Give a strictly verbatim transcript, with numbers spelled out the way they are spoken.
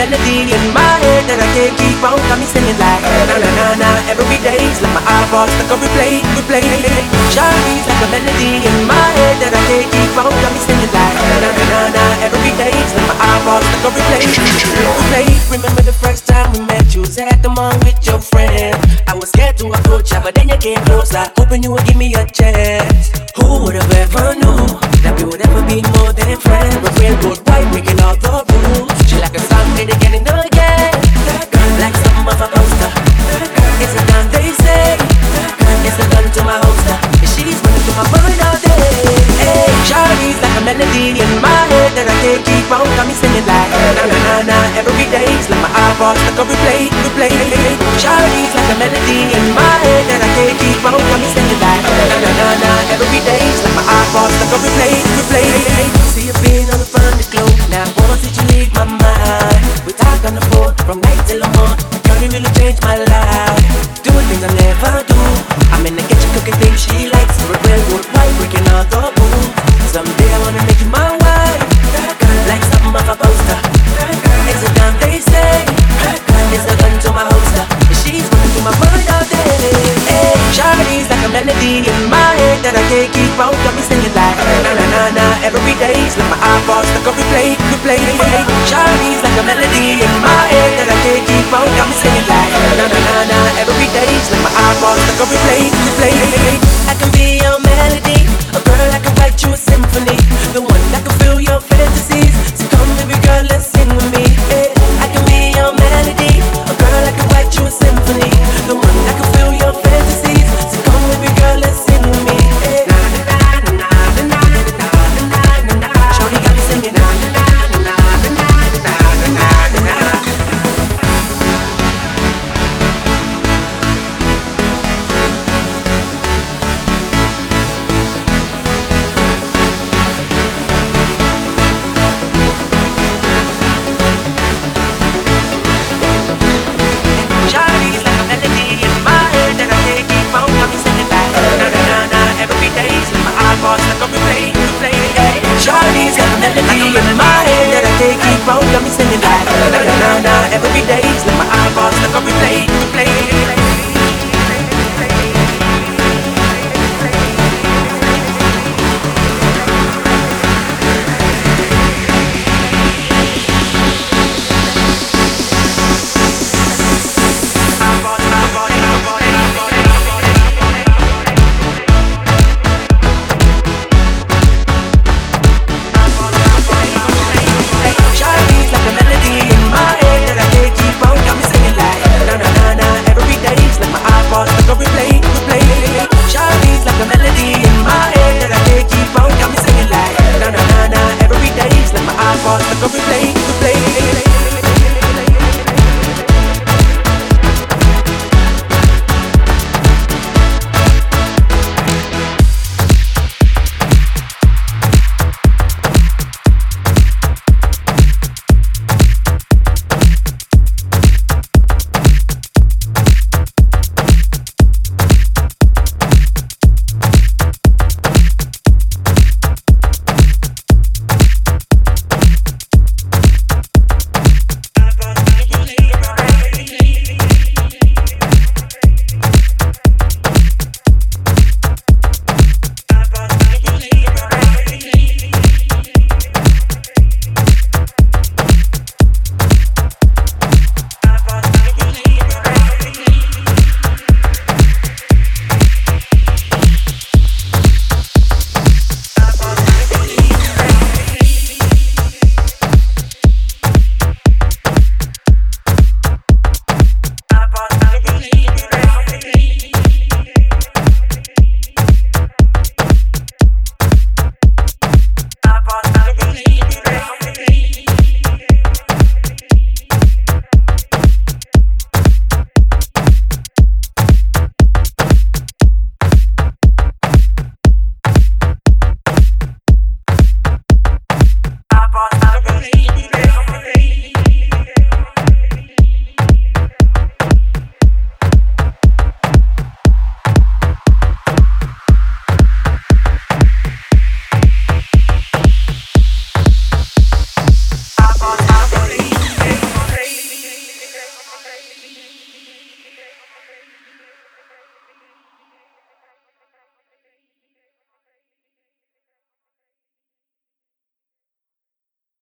melody in my head that I can't keep on. Got me singing like na na na na. Every day's like my eyeballs stuck on replay, replay. Shawty's like a melody in my head that I can't keep on. Got me singing like na na na na. Every day's like my eyeballs stuck on replay, replay. Remember the first time we met? You was at the mall with your friend. I was scared to approach ya, but then you came closer, hoping you would give me a chance. Who would have ever knew that we would ever be more than friends? But real good white, breaking all the rules. She like a song, played again and again. Like something of a poster. It's a gun, they say. It's a gun to my holster. And she's running through my mind all day. Hey, Shawty's like a melody in my head that I can't keep on. Got me singing like na na na na. Every day's like my eyeballs stuck on replay, replay. Shawty's like a melody in my head that I can't keep on. Got me singing like na na na na. Every day's like my eyeballs stuck on replay, replay. See you being on the front of the globe. Now once did you leave my mind? We talk on the phone from night till the morning. Girl, you really changed my life. Doing things I never do. I'm in the kitchen cooking things she likes. We're real good white, breaking all the rules. Someday I wanna make you my wife. Like something off a poster. It's a gun, they say. It's a gun to my holster. And she's running through my mind all day. Hey, Shawty's like a melody in my head that I can't keep on. Got me singing like na na na na. Every day's like my eyeballs stuck on replay, replay. Shawty's like a melody in my head that I can't keep on. Got me singing like na na na na. Every day's like my eyeballs stuck on replay, replay. I can be your melody, a girl I can write you a symphony, the one that can fill your fantasies. So come, baby girl, let's sing with me. Hey, I can be your melody, a girl I can write you a symphony, the one that can fill your fantasies. So come, baby girl, let's sing with me. Hey, na na na na na na na na na. Shawty got me singing na na na na na na na na na. Shawty's got a melody in my head that I can't keep on. Got me singing like na na na